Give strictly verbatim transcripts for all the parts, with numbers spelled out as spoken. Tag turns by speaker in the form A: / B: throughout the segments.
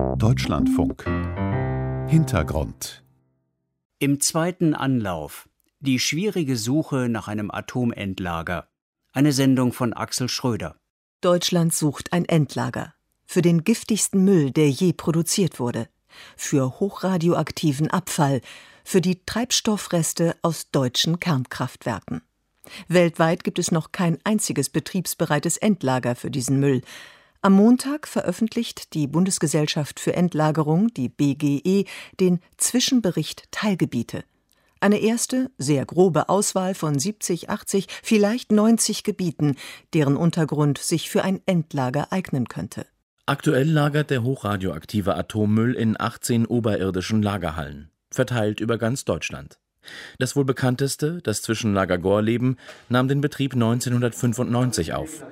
A: Deutschlandfunk Hintergrund.
B: Im zweiten Anlauf. Die schwierige Suche nach einem Atomendlager. Eine Sendung von Axel Schröder.
C: Deutschland sucht ein Endlager. Für den giftigsten Müll, der je produziert wurde. Für hochradioaktiven Abfall. Für die Treibstoffreste aus deutschen Kernkraftwerken. Weltweit gibt es noch kein einziges betriebsbereites Endlager für diesen Müll. Am Montag veröffentlicht die Bundesgesellschaft für Endlagerung, die B G E, den Zwischenbericht Teilgebiete. Eine erste, sehr grobe Auswahl von siebzig, achtzig, vielleicht neunzig Gebieten, deren Untergrund sich für ein Endlager eignen könnte.
D: Aktuell lagert der hochradioaktive Atommüll in achtzehn oberirdischen Lagerhallen, verteilt über ganz Deutschland. Das wohl bekannteste, das Zwischenlager Gorleben, nahm den Betrieb neunzehnhundertfünfundneunzig auf.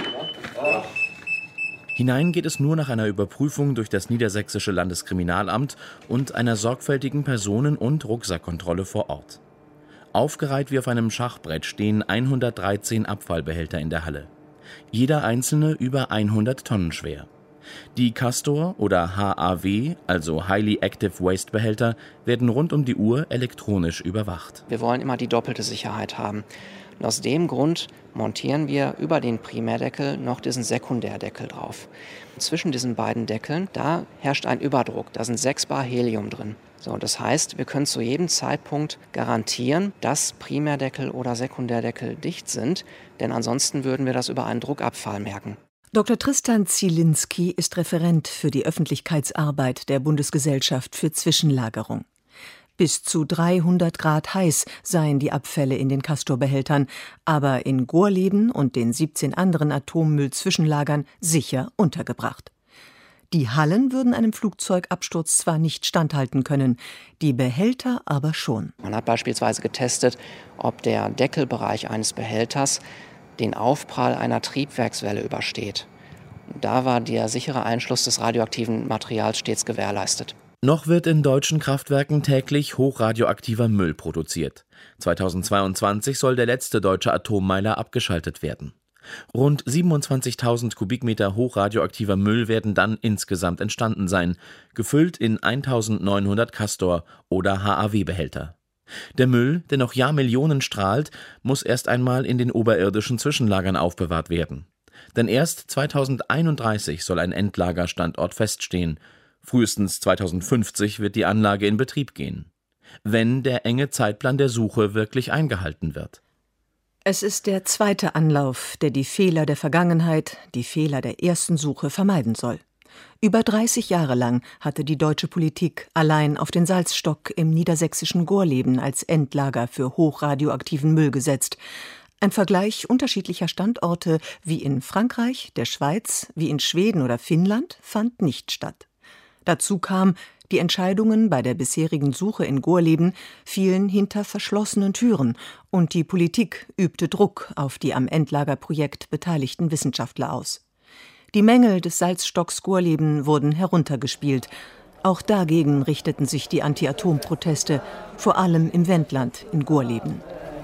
D: Hinein geht es nur nach einer Überprüfung durch das Niedersächsische Landeskriminalamt und einer sorgfältigen Personen- und Rucksackkontrolle vor Ort. Aufgereiht wie auf einem Schachbrett stehen hundertdreizehn Abfallbehälter in der Halle. Jeder einzelne über hundert Tonnen schwer. Die Castor- oder H A W, also Highly Active Waste Behälter, werden rund um die Uhr elektronisch überwacht.
E: Wir wollen immer die doppelte Sicherheit haben. Und aus dem Grund montieren wir über den Primärdeckel noch diesen Sekundärdeckel drauf. Zwischen diesen beiden Deckeln, da herrscht ein Überdruck, da sind sechs Bar Helium drin. So, das heißt, wir können zu jedem Zeitpunkt garantieren, dass Primärdeckel oder Sekundärdeckel dicht sind, denn ansonsten würden wir das über einen Druckabfall merken.
C: Doktor Tristan Zielinski ist Referent für die Öffentlichkeitsarbeit der Bundesgesellschaft für Zwischenlagerung. Bis zu dreihundert Grad heiß seien die Abfälle in den Castor-Behältern, aber in Gorleben und den siebzehn anderen Atommüll-Zwischenlagern sicher untergebracht. Die Hallen würden einem Flugzeugabsturz zwar nicht standhalten können, die Behälter aber schon.
E: Man hat beispielsweise getestet, ob der Deckelbereich eines Behälters den Aufprall einer Triebwerkswelle übersteht. Da war der sichere Einschluss des radioaktiven Materials stets gewährleistet.
D: Noch wird in deutschen Kraftwerken täglich hochradioaktiver Müll produziert. zweitausendzweiundzwanzig soll der letzte deutsche Atommeiler abgeschaltet werden. Rund siebenundzwanzigtausend Kubikmeter hochradioaktiver Müll werden dann insgesamt entstanden sein, gefüllt in eintausendneunhundert Castor- oder H A W-Behälter. Der Müll, der noch Jahrmillionen strahlt, muss erst einmal in den oberirdischen Zwischenlagern aufbewahrt werden. Denn erst zweitausendeinunddreißig soll ein Endlagerstandort feststehen. Frühestens zweitausendfünfzig wird die Anlage in Betrieb gehen, wenn der enge Zeitplan der Suche wirklich eingehalten wird.
C: Es ist der zweite Anlauf, der die Fehler der Vergangenheit, die Fehler der ersten Suche vermeiden soll. Über dreißig Jahre lang hatte die deutsche Politik allein auf den Salzstock im niedersächsischen Gorleben als Endlager für hochradioaktiven Müll gesetzt. Ein Vergleich unterschiedlicher Standorte wie in Frankreich, der Schweiz, wie in Schweden oder Finnland fand nicht statt. Dazu kam, die Entscheidungen bei der bisherigen Suche in Gorleben fielen hinter verschlossenen Türen und die Politik übte Druck auf die am Endlagerprojekt beteiligten Wissenschaftler aus. Die Mängel des Salzstocks Gorleben wurden heruntergespielt. Auch dagegen richteten sich die Anti-Atom-Proteste, vor allem im Wendland in Gorleben.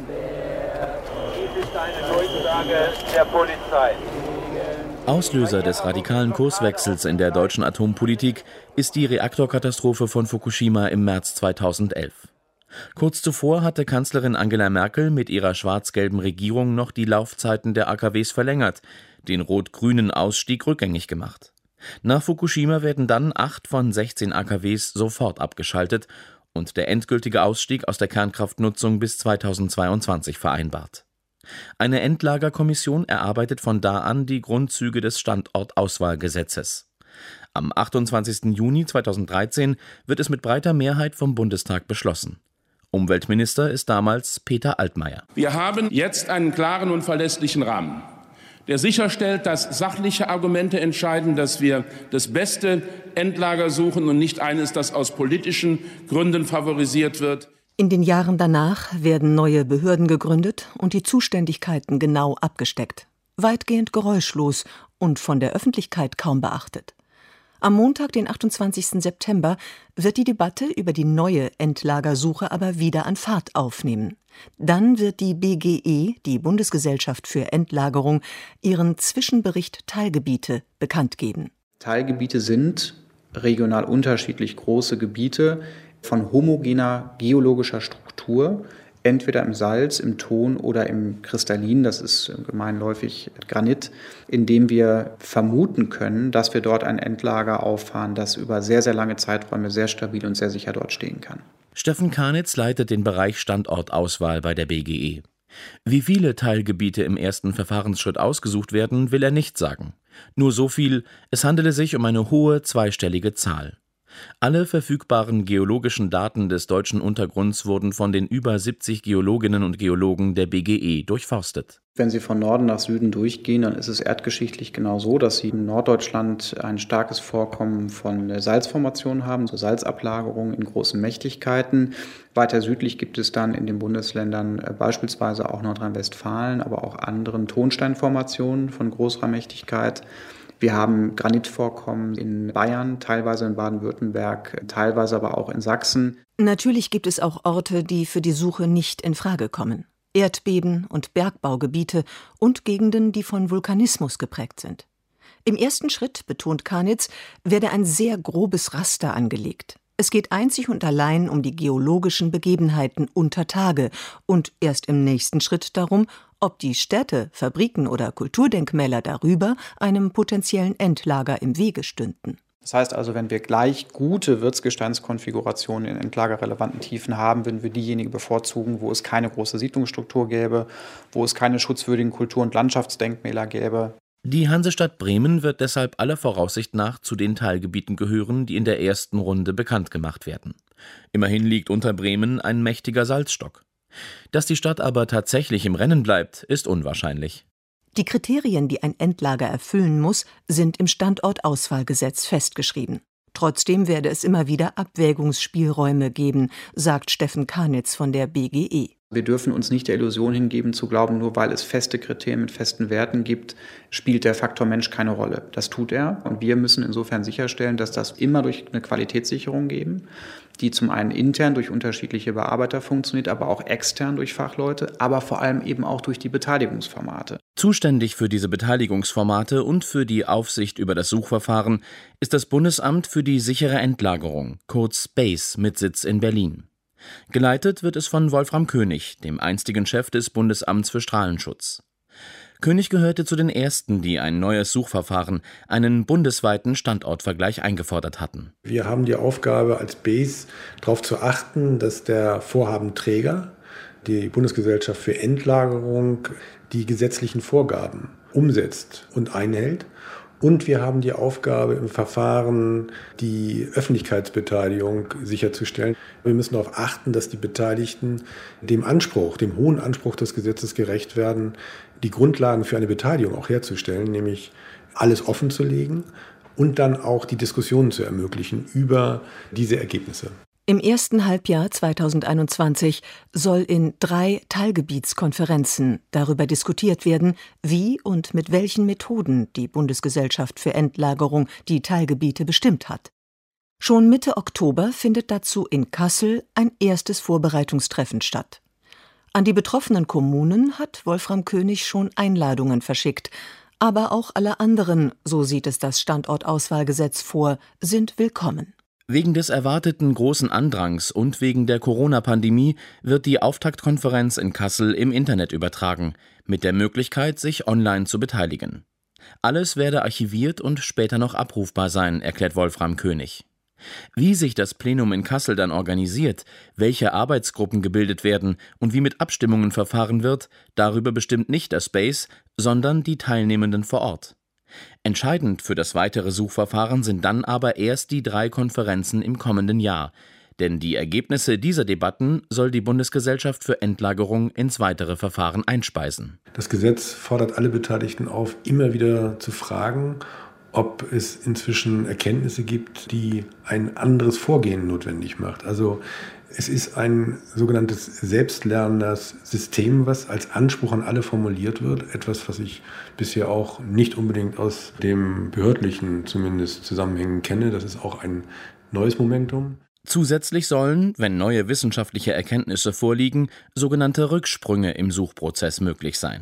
F: Dies ist eine Durchsage der Polizei.
D: Auslöser des radikalen Kurswechsels in der deutschen Atompolitik ist die Reaktorkatastrophe von Fukushima im März zweitausendelf. Kurz zuvor hatte Kanzlerin Angela Merkel mit ihrer schwarz-gelben Regierung noch die Laufzeiten der A K Ws verlängert, den rot-grünen Ausstieg rückgängig gemacht. Nach Fukushima werden dann acht von sechzehn A K Ws sofort abgeschaltet und der endgültige Ausstieg aus der Kernkraftnutzung bis zweitausendzweiundzwanzig vereinbart. Eine Endlagerkommission erarbeitet von da an die Grundzüge des Standortauswahlgesetzes. Am achtundzwanzigsten Juni zweitausenddreizehn wird es mit breiter Mehrheit vom Bundestag beschlossen. Umweltminister ist damals Peter Altmaier.
G: Wir haben jetzt einen klaren und verlässlichen Rahmen, der sicherstellt, dass sachliche Argumente entscheiden, dass wir das beste Endlager suchen und nicht eines, das aus politischen Gründen favorisiert wird.
C: In den Jahren danach werden neue Behörden gegründet und die Zuständigkeiten genau abgesteckt. Weitgehend geräuschlos und von der Öffentlichkeit kaum beachtet. Am Montag, den achtundzwanzigsten September, wird die Debatte über die neue Endlagersuche aber wieder an Fahrt aufnehmen. Dann wird die B G E, die Bundesgesellschaft für Endlagerung, ihren Zwischenbericht Teilgebiete bekannt geben.
H: Teilgebiete sind regional unterschiedlich große Gebiete von homogener geologischer Struktur, entweder im Salz, im Ton oder im Kristallin, das ist gemeinläufig Granit, in dem wir vermuten können, dass wir dort ein Endlager auffahren, das über sehr, sehr lange Zeiträume sehr stabil und sehr sicher dort stehen kann.
D: Steffen Kanitz leitet den Bereich Standortauswahl bei der B G E. Wie viele Teilgebiete im ersten Verfahrensschritt ausgesucht werden, will er nicht sagen. Nur so viel, es handele sich um eine hohe zweistellige Zahl. Alle verfügbaren geologischen Daten des deutschen Untergrunds wurden von den über siebzig Geologinnen und Geologen der B G E durchforstet.
H: Wenn Sie von Norden nach Süden durchgehen, dann ist es erdgeschichtlich genau so, dass Sie in Norddeutschland ein starkes Vorkommen von Salzformationen haben, so Salzablagerungen in großen Mächtigkeiten. Weiter südlich gibt es dann in den Bundesländern beispielsweise auch Nordrhein-Westfalen, aber auch anderen Tonsteinformationen von großer Mächtigkeit. Wir haben Granitvorkommen in Bayern, teilweise in Baden-Württemberg, teilweise aber auch in Sachsen.
C: Natürlich gibt es auch Orte, die für die Suche nicht in Frage kommen. Erdbeben und Bergbaugebiete und Gegenden, die von Vulkanismus geprägt sind. Im ersten Schritt, betont Kanitz, werde ein sehr grobes Raster angelegt. Es geht einzig und allein um die geologischen Begebenheiten unter Tage und erst im nächsten Schritt darum, ob die Städte, Fabriken oder Kulturdenkmäler darüber einem potenziellen Endlager im Wege stünden.
H: Das heißt also, wenn wir gleich gute Wirtsgesteinskonfigurationen in endlagerrelevanten Tiefen haben, würden wir diejenigen bevorzugen, wo es keine große Siedlungsstruktur gäbe, wo es keine schutzwürdigen Kultur- und Landschaftsdenkmäler gäbe.
D: Die Hansestadt Bremen wird deshalb aller Voraussicht nach zu den Teilgebieten gehören, die in der ersten Runde bekannt gemacht werden. Immerhin liegt unter Bremen ein mächtiger Salzstock. Dass die Stadt aber tatsächlich im Rennen bleibt, ist unwahrscheinlich.
C: Die Kriterien, die ein Endlager erfüllen muss, sind im Standortauswahlgesetz festgeschrieben. Trotzdem werde es immer wieder Abwägungsspielräume geben, sagt Steffen Kanitz von der B G E.
H: Wir dürfen uns nicht der Illusion hingeben, zu glauben, nur weil es feste Kriterien mit festen Werten gibt, spielt der Faktor Mensch keine Rolle. Das tut er und wir müssen insofern sicherstellen, dass das immer durch eine Qualitätssicherung geben, die zum einen intern durch unterschiedliche Bearbeiter funktioniert, aber auch extern durch Fachleute, aber vor allem eben auch durch die Beteiligungsformate.
D: Zuständig für diese Beteiligungsformate und für die Aufsicht über das Suchverfahren ist das Bundesamt für die sichere Endlagerung, kurz BASE, mit Sitz in Berlin. Geleitet wird es von Wolfram König, dem einstigen Chef des Bundesamts für Strahlenschutz. König gehörte zu den ersten, die ein neues Suchverfahren, einen bundesweiten Standortvergleich eingefordert hatten.
I: Wir haben die Aufgabe als BASE darauf zu achten, dass der Vorhabenträger, die Bundesgesellschaft für Endlagerung, die gesetzlichen Vorgaben umsetzt und einhält. Und wir haben die Aufgabe im Verfahren, die Öffentlichkeitsbeteiligung sicherzustellen. Wir müssen darauf achten, dass die Beteiligten dem Anspruch, dem hohen Anspruch des Gesetzes gerecht werden, die Grundlagen für eine Beteiligung auch herzustellen, nämlich alles offenzulegen und dann auch die Diskussionen zu ermöglichen über diese Ergebnisse.
C: Im ersten Halbjahr zweitausendeinundzwanzig soll in drei Teilgebietskonferenzen darüber diskutiert werden, wie und mit welchen Methoden die Bundesgesellschaft für Endlagerung die Teilgebiete bestimmt hat. Schon Mitte Oktober findet dazu in Kassel ein erstes Vorbereitungstreffen statt. An die betroffenen Kommunen hat Wolfram König schon Einladungen verschickt, aber auch alle anderen, so sieht es das Standortauswahlgesetz vor, sind willkommen.
D: Wegen des erwarteten großen Andrangs und wegen der Corona-Pandemie wird die Auftaktkonferenz in Kassel im Internet übertragen, mit der Möglichkeit, sich online zu beteiligen. Alles werde archiviert und später noch abrufbar sein, erklärt Wolfram König. Wie sich das Plenum in Kassel dann organisiert, welche Arbeitsgruppen gebildet werden und wie mit Abstimmungen verfahren wird, darüber bestimmt nicht das BASE, sondern die Teilnehmenden vor Ort. Entscheidend für das weitere Suchverfahren sind dann aber erst die drei Konferenzen im kommenden Jahr, denn die Ergebnisse dieser Debatten soll die Bundesgesellschaft für Endlagerung ins weitere Verfahren einspeisen.
I: Das Gesetz fordert alle Beteiligten auf, immer wieder zu fragen, ob es inzwischen Erkenntnisse gibt, die ein anderes Vorgehen notwendig macht. Also es ist ein sogenanntes selbstlernendes System, was als Anspruch an alle formuliert wird. Etwas, was ich bisher auch nicht unbedingt aus dem behördlichen zumindest Zusammenhängen kenne. Das ist auch ein neues Momentum.
D: Zusätzlich sollen, wenn neue wissenschaftliche Erkenntnisse vorliegen, sogenannte Rücksprünge im Suchprozess möglich sein.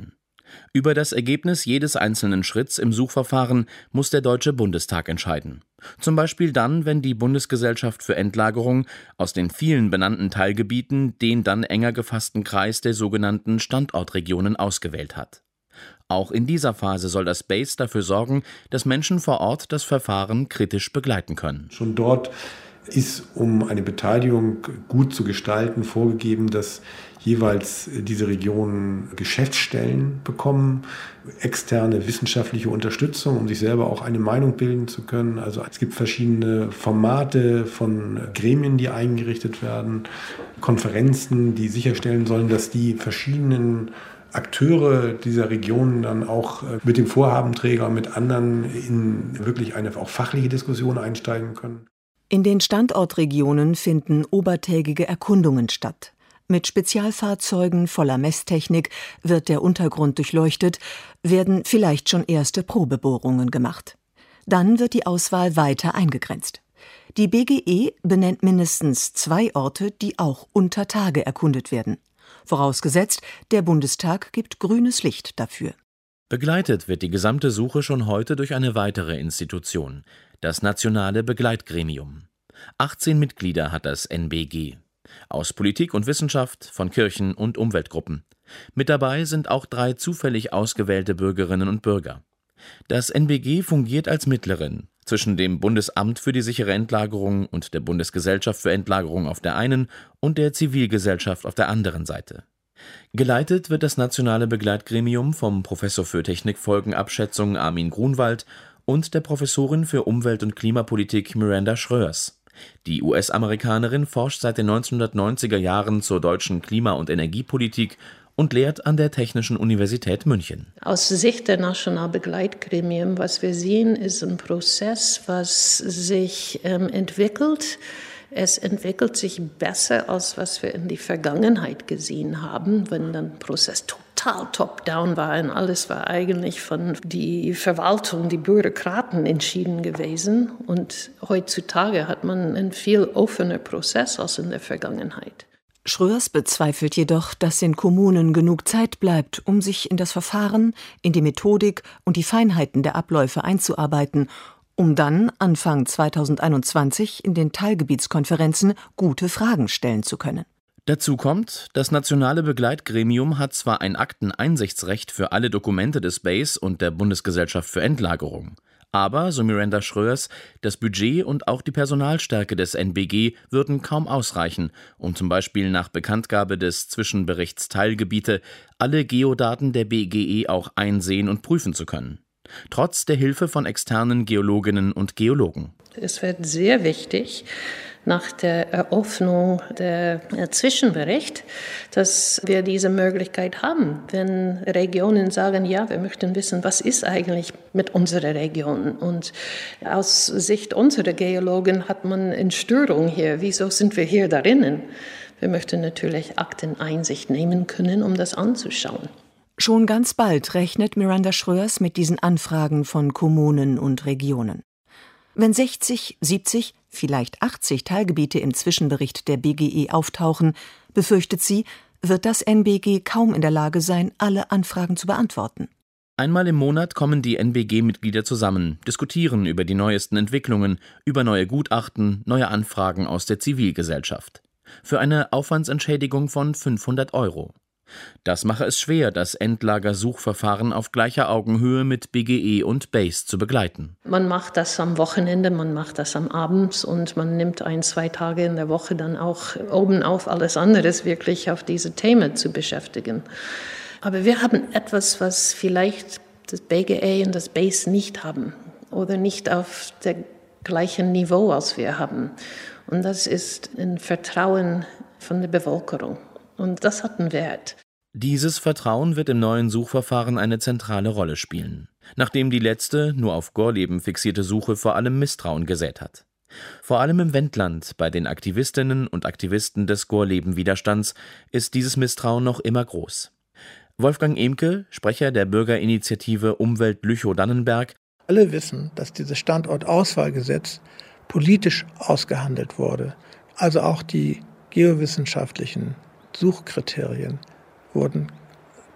D: Über das Ergebnis jedes einzelnen Schritts im Suchverfahren muss der Deutsche Bundestag entscheiden. Zum Beispiel dann, wenn die Bundesgesellschaft für Endlagerung aus den vielen benannten Teilgebieten den dann enger gefassten Kreis der sogenannten Standortregionen ausgewählt hat. Auch in dieser Phase soll das B A S E dafür sorgen, dass Menschen vor Ort das Verfahren kritisch begleiten können.
I: Schon dort ist, um eine Beteiligung gut zu gestalten, vorgegeben, dass jeweils diese Regionen Geschäftsstellen bekommen, externe wissenschaftliche Unterstützung, um sich selber auch eine Meinung bilden zu können. Also es gibt verschiedene Formate von Gremien, die eingerichtet werden, Konferenzen, die sicherstellen sollen, dass die verschiedenen Akteure dieser Regionen dann auch mit dem Vorhabenträger, mit anderen in wirklich eine auch fachliche Diskussion einsteigen können.
C: In den Standortregionen finden obertägige Erkundungen statt. Mit Spezialfahrzeugen voller Messtechnik wird der Untergrund durchleuchtet, werden vielleicht schon erste Probebohrungen gemacht. Dann wird die Auswahl weiter eingegrenzt. Die B G E benennt mindestens zwei Orte, die auch unter Tage erkundet werden. Vorausgesetzt, der Bundestag gibt grünes Licht dafür.
D: Begleitet wird die gesamte Suche schon heute durch eine weitere Institution, das Nationale Begleitgremium. achtzehn Mitglieder hat das N B G. Aus Politik und Wissenschaft, von Kirchen und Umweltgruppen. Mit dabei sind auch drei zufällig ausgewählte Bürgerinnen und Bürger. Das N B G fungiert als Mittlerin zwischen dem Bundesamt für die sichere Endlagerung und der Bundesgesellschaft für Endlagerung auf der einen und der Zivilgesellschaft auf der anderen Seite. Geleitet wird das Nationale Begleitgremium vom Professor für Technikfolgenabschätzung Armin Grunwald und der Professorin für Umwelt- und Klimapolitik Miranda Schröers. Die U S-Amerikanerin forscht seit den neunzehnhundertneunziger Jahren zur deutschen Klima- und Energiepolitik und lehrt an der Technischen Universität München.
J: Aus Sicht der Nationalen Begleitgremien, was wir sehen, ist ein Prozess, was sich ähm, entwickelt. Es entwickelt sich besser, als was wir in der Vergangenheit gesehen haben, wenn der Prozess total top-down war und alles war eigentlich von der Verwaltung, die Bürokraten entschieden gewesen. Und heutzutage hat man einen viel offener Prozess als in der Vergangenheit.
C: Schröers bezweifelt jedoch, dass den Kommunen genug Zeit bleibt, um sich in das Verfahren, in die Methodik und die Feinheiten der Abläufe einzuarbeiten, um dann Anfang zweitausendeinundzwanzig in den Teilgebietskonferenzen gute Fragen stellen zu können.
D: Dazu kommt, das Nationale Begleitgremium hat zwar ein Akteneinsichtsrecht für alle Dokumente des B A S E und der Bundesgesellschaft für Endlagerung, aber, so Miranda Schröers, das Budget und auch die Personalstärke des N B G würden kaum ausreichen, um zum Beispiel nach Bekanntgabe des Zwischenberichts Teilgebiete alle Geodaten der B G E auch einsehen und prüfen zu können. Trotz der Hilfe von externen Geologinnen und Geologen.
J: Es wird sehr wichtig, nach der Eröffnung der Zwischenbericht, dass wir diese Möglichkeit haben, wenn Regionen sagen, ja, wir möchten wissen, was ist eigentlich mit unserer Region. Und aus Sicht unserer Geologen hat man eine Störung hier. Wieso sind wir hier darinnen? Wir möchten natürlich Akteneinsicht nehmen können, um das anzuschauen.
C: Schon ganz bald rechnet Miranda Schröers mit diesen Anfragen von Kommunen und Regionen. Wenn sechzig, siebzig, vielleicht achtzig Teilgebiete im Zwischenbericht der B G E auftauchen, befürchtet sie, wird das N B G kaum in der Lage sein, alle Anfragen zu beantworten.
D: Einmal im Monat kommen die N B G-Mitglieder zusammen, diskutieren über die neuesten Entwicklungen, über neue Gutachten, neue Anfragen aus der Zivilgesellschaft. Für eine Aufwandsentschädigung von fünfhundert Euro. Das mache es schwer, das Endlagersuchverfahren auf gleicher Augenhöhe mit B G E und B A S E zu begleiten.
J: Man macht das am Wochenende, man macht das am Abend und man nimmt ein, zwei Tage in der Woche dann auch obenauf alles anderes wirklich auf diese Themen zu beschäftigen. Aber wir haben etwas, was vielleicht das B G E und das B A S E nicht haben oder nicht auf dem gleichen Niveau, als wir haben. Und das ist ein Vertrauen von der Bevölkerung. Und das hat einen Wert.
D: Dieses Vertrauen wird im neuen Suchverfahren eine zentrale Rolle spielen, nachdem die letzte, nur auf Gorleben fixierte Suche vor allem Misstrauen gesät hat. Vor allem im Wendland, bei den Aktivistinnen und Aktivisten des Gorleben-Widerstands, ist dieses Misstrauen noch immer groß. Wolfgang Emke, Sprecher der Bürgerinitiative Umwelt Lüchow-Dannenberg:
K: Alle wissen, dass dieses Standortauswahlgesetz politisch ausgehandelt wurde. Also auch die geowissenschaftlichen Suchkriterien wurden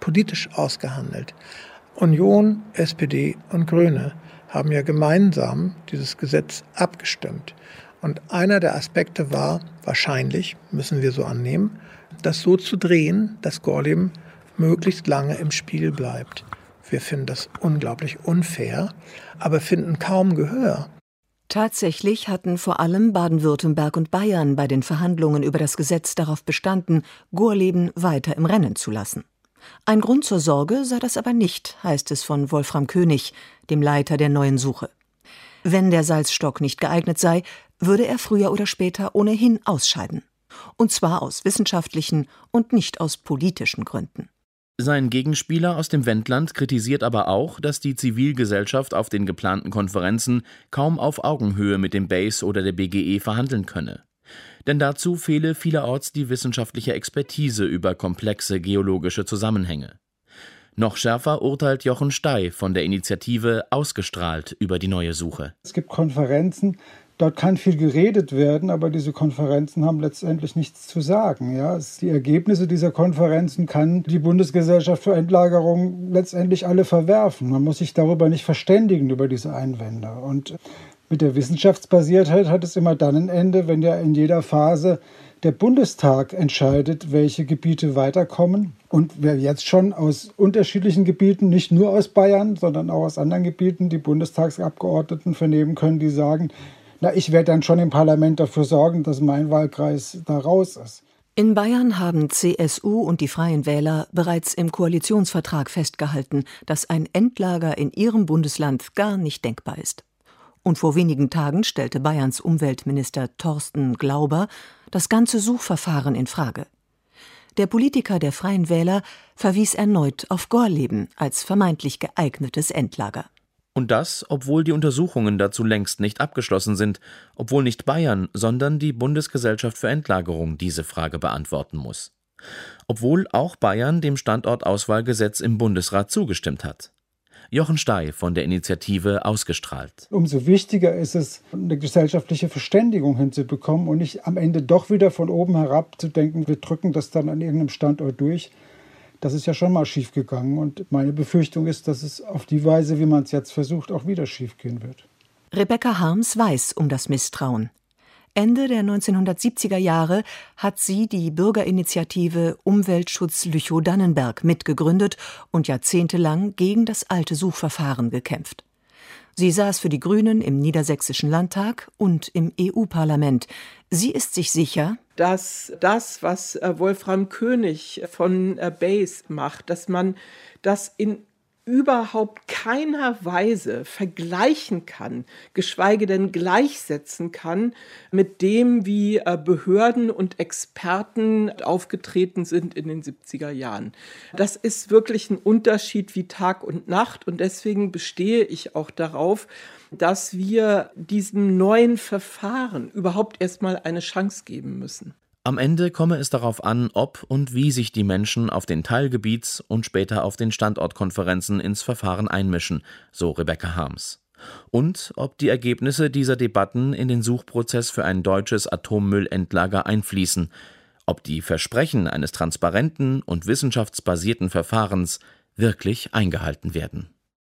K: politisch ausgehandelt. Union, S P D und Grüne haben ja gemeinsam dieses Gesetz abgestimmt. Und einer der Aspekte war, wahrscheinlich, müssen wir so annehmen, das so zu drehen, dass Gorleben möglichst lange im Spiel bleibt. Wir finden das unglaublich unfair, aber finden kaum Gehör.
C: Tatsächlich hatten vor allem Baden-Württemberg und Bayern bei den Verhandlungen über das Gesetz darauf bestanden, Gorleben weiter im Rennen zu lassen. Ein Grund zur Sorge sei das aber nicht, heißt es von Wolfram König, dem Leiter der neuen Suche. Wenn der Salzstock nicht geeignet sei, würde er früher oder später ohnehin ausscheiden. Und zwar aus wissenschaftlichen und nicht aus politischen Gründen.
D: Sein Gegenspieler aus dem Wendland kritisiert aber auch, dass die Zivilgesellschaft auf den geplanten Konferenzen kaum auf Augenhöhe mit dem B A S E oder der B G E verhandeln könne. Denn dazu fehle vielerorts die wissenschaftliche Expertise über komplexe geologische Zusammenhänge. Noch schärfer urteilt Jochen Stey von der Initiative Ausgestrahlt über die neue Suche.
L: Es gibt Konferenzen, dort kann viel geredet werden, aber diese Konferenzen haben letztendlich nichts zu sagen. Ja, die Ergebnisse dieser Konferenzen kann die Bundesgesellschaft für Endlagerung letztendlich alle verwerfen. Man muss sich darüber nicht verständigen, über diese Einwände. Und mit der Wissenschaftsbasiertheit hat es immer dann ein Ende, wenn ja in jeder Phase der Bundestag entscheidet, welche Gebiete weiterkommen. Und wir jetzt schon aus unterschiedlichen Gebieten, nicht nur aus Bayern, sondern auch aus anderen Gebieten, die Bundestagsabgeordneten vernehmen können, die sagen, na, ich werde dann schon im Parlament dafür sorgen, dass mein Wahlkreis da raus ist.
C: In Bayern haben C S U und die Freien Wähler bereits im Koalitionsvertrag festgehalten, dass ein Endlager in ihrem Bundesland gar nicht denkbar ist. Und vor wenigen Tagen stellte Bayerns Umweltminister Thorsten Glauber das ganze Suchverfahren in Frage. Der Politiker der Freien Wähler verwies erneut auf Gorleben als vermeintlich geeignetes Endlager.
D: Und das, obwohl die Untersuchungen dazu längst nicht abgeschlossen sind, obwohl nicht Bayern, sondern die Bundesgesellschaft für Endlagerung diese Frage beantworten muss. Obwohl auch Bayern dem Standortauswahlgesetz im Bundesrat zugestimmt hat. Jochen Stey von der Initiative Ausgestrahlt.
L: Umso wichtiger ist es, eine gesellschaftliche Verständigung hinzubekommen und nicht am Ende doch wieder von oben herab zu denken, wir drücken das dann an irgendeinem Standort durch. Das ist ja schon mal schief gegangen und meine Befürchtung ist, dass es auf die Weise, wie man es jetzt versucht, auch wieder schief gehen wird.
C: Rebecca Harms weiß um das Misstrauen. Ende der neunzehnhundertsiebziger Jahre hat sie die Bürgerinitiative Umweltschutz Lüchow-Dannenberg mitgegründet und jahrzehntelang gegen das alte Suchverfahren gekämpft. Sie saß für die Grünen im Niedersächsischen Landtag und im E U-Parlament. Sie ist sich sicher,
M: dass das, was Wolfram König von B A S E macht, dass man das in überhaupt keiner Weise vergleichen kann, geschweige denn gleichsetzen kann mit dem, wie Behörden und Experten aufgetreten sind in den siebziger Jahren. Das ist wirklich ein Unterschied wie Tag und Nacht und deswegen bestehe ich auch darauf, dass wir diesem neuen Verfahren überhaupt erstmal eine Chance geben müssen.
D: Am Ende komme es darauf an, ob und wie sich die Menschen auf den Teilgebiets- und später auf den Standortkonferenzen ins Verfahren einmischen, so Rebecca Harms. Und ob die Ergebnisse dieser Debatten in den Suchprozess für ein deutsches Atommüllendlager einfließen, ob die Versprechen eines transparenten und wissenschaftsbasierten Verfahrens wirklich eingehalten werden.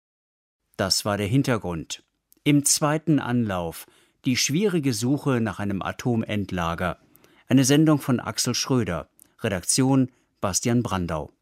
B: Das war der Hintergrund. Im zweiten Anlauf die schwierige Suche nach einem Atomendlager. Eine Sendung von Axel Schröder. Redaktion Bastian Brandau.